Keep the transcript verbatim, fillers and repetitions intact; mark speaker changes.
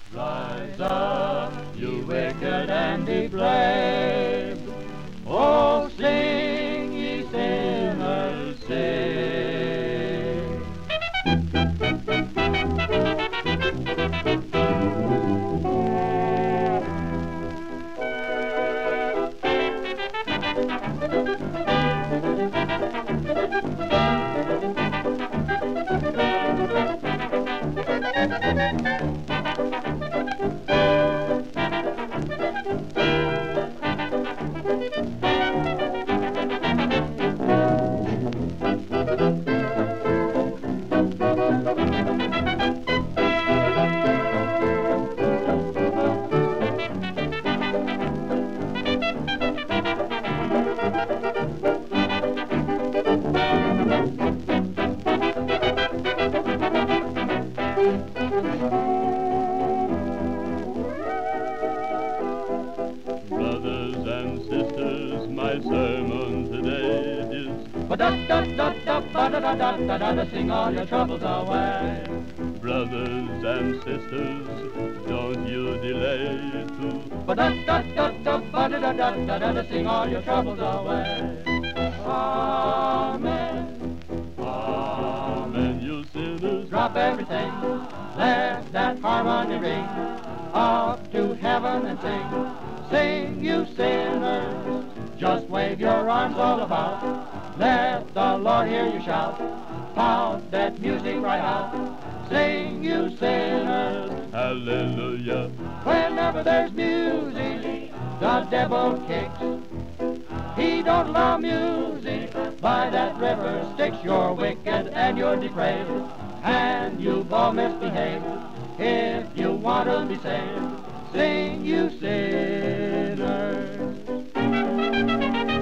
Speaker 1: Rise up, you wicked and depraved. Oh, sing, ye sinners, sing.
Speaker 2: Brothers and sisters, my sermon today is
Speaker 1: ba-da-da-da-da-ba-da-da-da-da-da, sing all your troubles away.
Speaker 2: Brothers and sisters, don't you delay to
Speaker 1: ba-da-da-da-da-ba-da-da-da-da-da, sing all your troubles away. Amen.
Speaker 2: Amen, you sinners.
Speaker 1: Drop everything, let that harmony ring, up to heaven and sing. Sing, you sinners, just wave your arms all about. Let the Lord hear you shout, pound that music right out. Sing, you sinners,
Speaker 2: Hallelujah.
Speaker 1: whenever there's music, the devil kicks. He don't allow music by that river Styx. You're wicked and you're depraved, and you've all misbehaved. If you want to be saved, sing, you sinners.